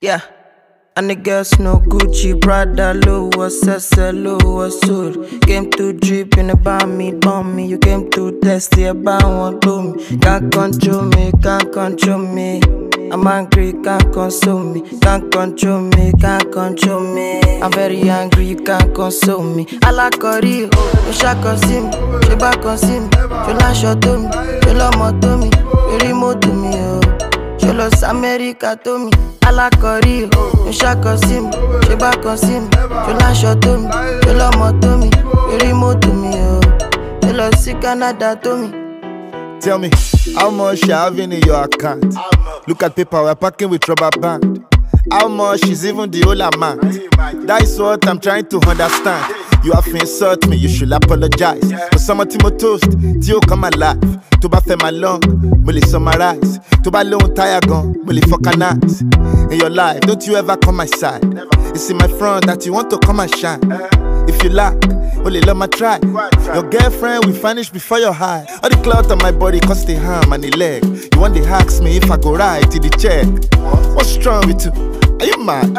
Yeah. And the girls no Gucci, Prada, Louis, Louis, suit. Came to drip in about me, bomb me. You came to test the about one boom. Can't control me, can't control me. I'm angry, can't console me. Can't control me, can't control me. I'm very angry, you can't console me. I like Cory, you shall consume me. You back consume me. You like shot to me. You love more to me. You remote to me, oh. You lost America to me. I like Cory, you shall consume me. You back consume me. You like shot to me. You love more to me. You remote to me, oh. You lost Canada to me. Tell me, how much you having in your account? Look at paper, we're packing with rubber band. How much is even the whole amount? That is what I'm trying to understand. You have insult me, you should apologize. For some Timo toast, Tio come alive. To ba fe my long, will it summarize? To ba long tire gun, will it vulcanize? In your life, don't you ever come my side. It's in my front that you want to come and shine. If you lack, only love my try. Your girlfriend will vanish before your eye. All the clout on my body cost the arm and the leg. You want to ask me if I go right to the check. What's wrong with you? Are you mad?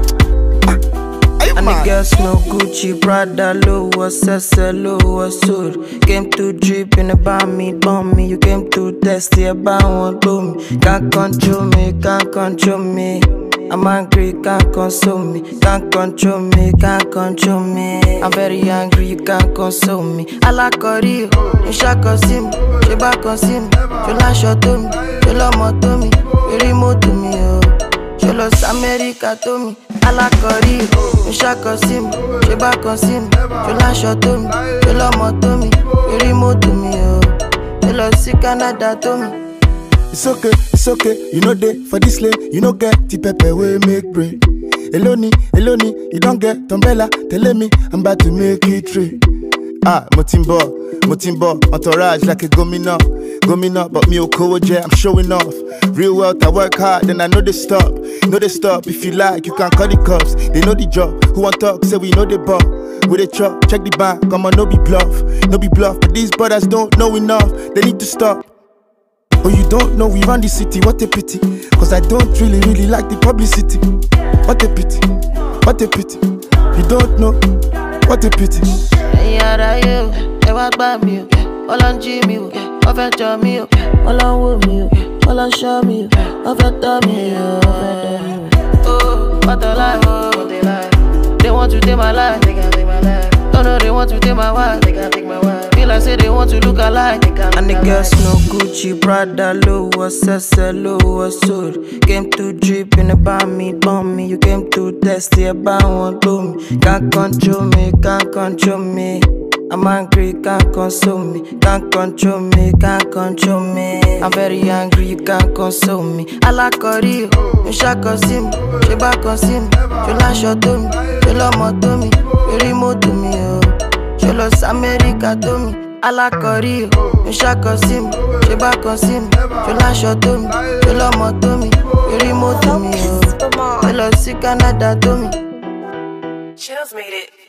And the girls no Gucci, Prada, Louis, Louis, suit. Came to drip in about me, bomb me. You came to test the about one boom. Can't control me, can't control me. I'm angry, can't console me. Can't control me, can't control me. I'm very angry, you can't console me. I like Cory, you shall consume me. You back consume me. You like shot to me. You love more to me. You remote to me, oh. You lost America to me. I like Cory, you shall consume me. You back consume me. You like shot to me. You love more to me. You remote to me, oh. You lost Canada to me. It's okay, you know they for this lane, you know get the pepper we make brain. Eloni, you don't get umbrella, telling me I'm about to make it rain. Ah, Motimbo, entourage like a gomina, but me okoje, I'm showing off. Real wealth, I work hard, then I know they stop. If you like, you can call the cops. They know the job. Who want talk? Say we know the ball. With a chop, check the bank, come on, no be bluff. But these brothers don't know enough. They need to stop. Oh, you don't know we run the city, what a pity. Cause I don't really like the publicity. What a pity. You don't know, what a pity. All on Jimmy, all on show me, all on show me, all on me. Oh, what a lie, oh, they lie. They want to take my life, they can't take my life. Oh no, they want to take my wife, they can't take my wife. Feel like say they want to look alike, they can't. And the girls no Gucci, Prada, Louis, Louis, suit. Came to drip in about me, bomb me. You came to test the about one boom. Can't control me, can't control me. I'm angry, can't console me. Can't control me, can't control me. I'm very angry, you can't console me. I like Cory, you shall consume me. You back consume me. You like shot to me. You love more to me. You remote to me, oh. You lost America to me. I like Cory, you shall consume me. You back consume me. You like shot to me. You love more to me. You remote to me, oh. You lost Canada to me. Chills made it.